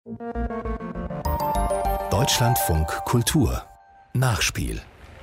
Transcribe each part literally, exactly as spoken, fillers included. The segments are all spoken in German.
Deutschlandfunk Kultur Nachspiel.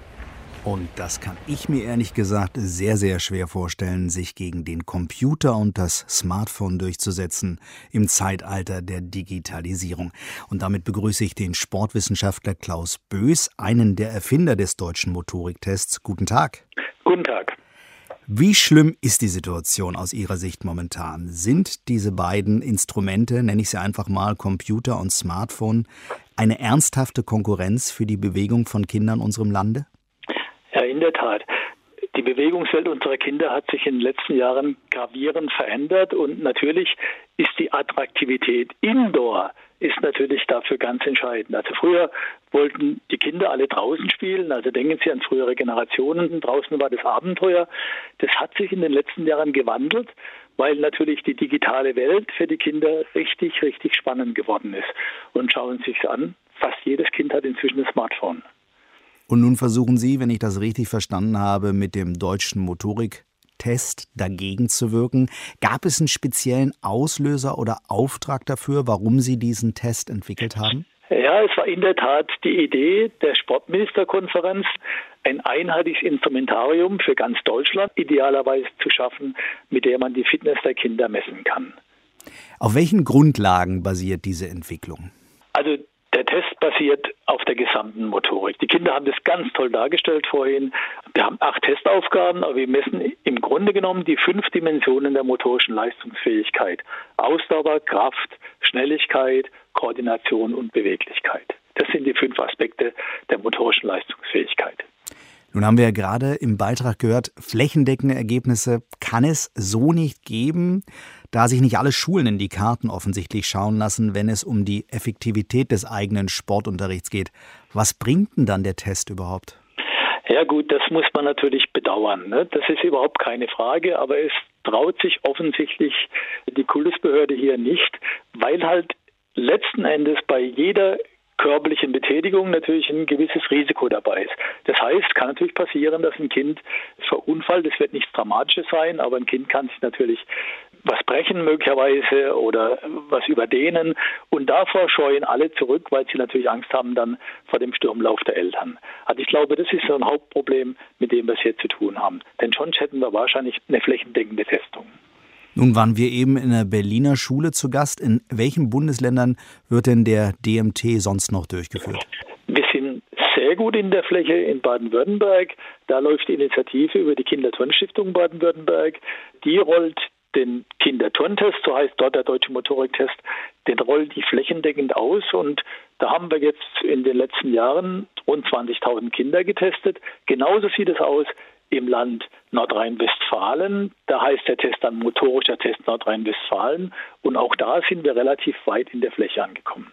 Und das kann ich mir ehrlich gesagt sehr, sehr schwer vorstellen, sich gegen den Computer und das Smartphone durchzusetzen im Zeitalter der Digitalisierung. Und damit begrüße ich den Sportwissenschaftler Klaus Boes, einen der Erfinder des deutschen Motoriktests. Guten Tag. Guten Tag. Wie schlimm ist die Situation aus Ihrer Sicht momentan? Sind diese beiden Instrumente, nenne ich sie einfach mal, Computer und Smartphone, eine ernsthafte Konkurrenz für die Bewegung von Kindern in unserem Lande? Ja, in der Tat. Die Bewegungswelt unserer Kinder hat sich in den letzten Jahren gravierend verändert und natürlich ist die Attraktivität Indoor ist natürlich dafür ganz entscheidend. Also früher wollten die Kinder alle draußen spielen, also denken Sie an frühere Generationen, draußen war das Abenteuer. Das hat sich in den letzten Jahren gewandelt, weil natürlich die digitale Welt für die Kinder richtig, richtig spannend geworden ist. Und schauen Sie sich an, fast jedes Kind hat inzwischen ein Smartphone. Und nun versuchen Sie, wenn ich das richtig verstanden habe, mit dem deutschen Motoriktest dagegen zu wirken. Gab es einen speziellen Auslöser oder Auftrag dafür, warum Sie diesen Test entwickelt haben? Ja, es war in der Tat die Idee der Sportministerkonferenz, ein einheitliches Instrumentarium für ganz Deutschland idealerweise zu schaffen, mit der man die Fitness der Kinder messen kann. Auf welchen Grundlagen basiert diese Entwicklung? Also der Test basiert auf der gesamten Motorik. Die Kinder haben das ganz toll dargestellt vorhin. Wir haben acht Testaufgaben, aber wir messen im Grunde genommen die fünf Dimensionen der motorischen Leistungsfähigkeit. Ausdauer, Kraft, Schnelligkeit, Koordination und Beweglichkeit. Das sind die fünf Aspekte der motorischen Leistungsfähigkeit. Nun haben wir ja gerade im Beitrag gehört, flächendeckende Ergebnisse kann es so nicht geben, da sich nicht alle Schulen in die Karten offensichtlich schauen lassen, wenn es um die Effektivität des eigenen Sportunterrichts geht. Was bringt denn dann der Test überhaupt? Ja gut, das muss man natürlich bedauern, ne? Das ist überhaupt keine Frage, aber es traut sich offensichtlich die Kultusbehörde hier nicht, weil halt letzten Endes bei jeder körperlichen Betätigung natürlich ein gewisses Risiko dabei ist. Das heißt, kann natürlich passieren, dass ein Kind verunfallt. Das wird nichts Dramatisches sein, aber ein Kind kann sich natürlich was brechen möglicherweise oder was überdehnen. Und davor scheuen alle zurück, weil sie natürlich Angst haben dann vor dem Sturmlauf der Eltern. Also ich glaube, das ist so ein Hauptproblem, mit dem wir es hier zu tun haben. Denn sonst hätten wir wahrscheinlich eine flächendeckende Testung. Nun waren wir eben in einer Berliner Schule zu Gast. In welchen Bundesländern wird denn der D M T sonst noch durchgeführt? Wir sind sehr gut in der Fläche in Baden-Württemberg. Da läuft die Initiative über die Kinderturnstiftung Baden-Württemberg. Die rollt den Kinderturntest, so heißt dort der deutsche Motoriktest, den rollt die flächendeckend aus. Und da haben wir jetzt in den letzten Jahren rund zwanzigtausend Kinder getestet. Genauso sieht es aus im Land Nordrhein-Westfalen. Da heißt der Test dann motorischer Test Nordrhein-Westfalen. Und auch da sind wir relativ weit in der Fläche angekommen.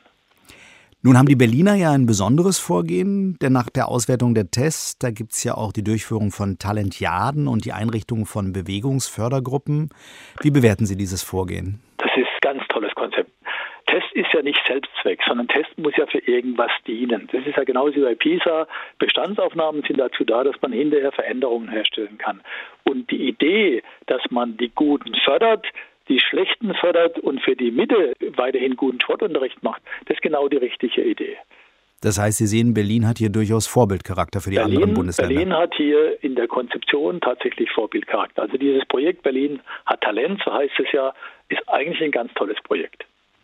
Nun haben die Berliner ja ein besonderes Vorgehen, denn nach der Auswertung der Tests, da gibt es ja auch die Durchführung von Talentiaden und die Einrichtung von Bewegungsfördergruppen. Wie bewerten Sie dieses Vorgehen? Das ist ein ganz tolles Konzept. Test ist ja nicht Selbstzweck, sondern Test muss ja für irgendwas dienen. Das ist ja genauso wie bei PISA. Bestandsaufnahmen sind dazu da, dass man hinterher Veränderungen herstellen kann. Und die Idee, dass man die Guten fördert, die Schlechten fördert und für die Mitte weiterhin guten Sportunterricht macht, das ist genau die richtige Idee. Das heißt, Sie sehen, Berlin hat hier durchaus Vorbildcharakter für die Berlin, anderen Bundesländer. Berlin hat hier in der Konzeption tatsächlich Vorbildcharakter. Also dieses Projekt Berlin hat Talent, so heißt es ja, ist eigentlich ein ganz tolles Projekt.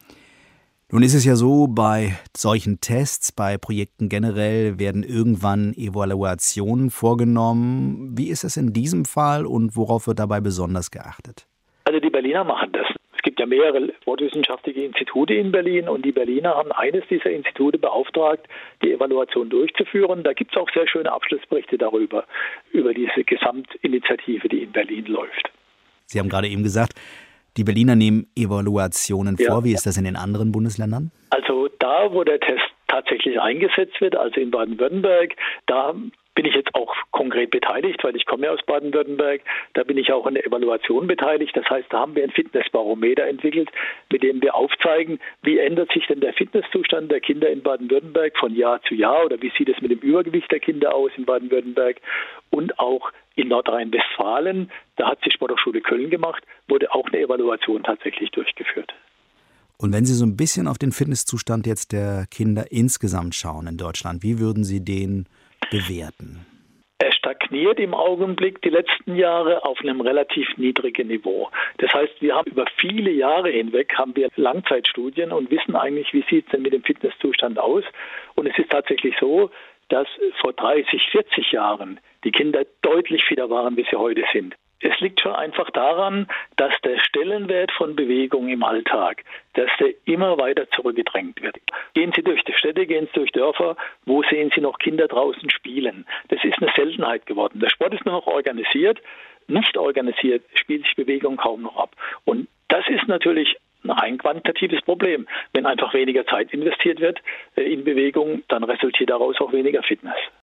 Nun ist es ja so, bei solchen Tests, bei Projekten generell werden irgendwann Evaluationen vorgenommen. Wie ist es in diesem Fall und worauf wird dabei besonders geachtet? Also die Berliner machen das. Es gibt ja mehrere sportwissenschaftliche Institute in Berlin und die Berliner haben eines dieser Institute beauftragt, die Evaluation durchzuführen. Da gibt es auch sehr schöne Abschlussberichte darüber, über diese Gesamtinitiative, die in Berlin läuft. Sie haben gerade eben gesagt, die Berliner nehmen Evaluationen ja. vor. Wie ist das in den anderen Bundesländern? Also da, wo der Test tatsächlich eingesetzt wird, also in Baden-Württemberg, da bin ich jetzt auch konkret beteiligt, weil ich komme ja aus Baden-Württemberg. Da bin ich auch an der Evaluation beteiligt. Das heißt, da haben wir ein Fitnessbarometer entwickelt, mit dem wir aufzeigen, wie ändert sich denn der Fitnesszustand der Kinder in Baden-Württemberg von Jahr zu Jahr oder wie sieht es mit dem Übergewicht der Kinder aus in Baden-Württemberg. Und auch in Nordrhein-Westfalen, da hat die Sporthochschule Köln gemacht, wurde auch eine Evaluation tatsächlich durchgeführt. Und wenn Sie so ein bisschen auf den Fitnesszustand jetzt der Kinder insgesamt schauen in Deutschland, wie würden Sie den bewerten? Er stagniert im Augenblick die letzten Jahre auf einem relativ niedrigen Niveau. Das heißt, wir haben über viele Jahre hinweg haben wir Langzeitstudien und wissen eigentlich, wie sieht es denn mit dem Fitnesszustand aus. Und es ist tatsächlich so, dass vor dreißig, vierzig Jahren die Kinder deutlich fitter waren, wie sie heute sind. Es liegt schon einfach daran, dass der Stellenwert von Bewegung im Alltag, dass der immer weiter zurückgedrängt wird. Gehen Sie durch die Städte, gehen Sie durch Dörfer, wo sehen Sie noch Kinder draußen spielen? Das ist eine Seltenheit geworden. Der Sport ist nur noch organisiert, nicht organisiert spielt sich Bewegung kaum noch ab. Und das ist natürlich ein rein quantitatives Problem. Wenn einfach weniger Zeit investiert wird in Bewegung, dann resultiert daraus auch weniger Fitness.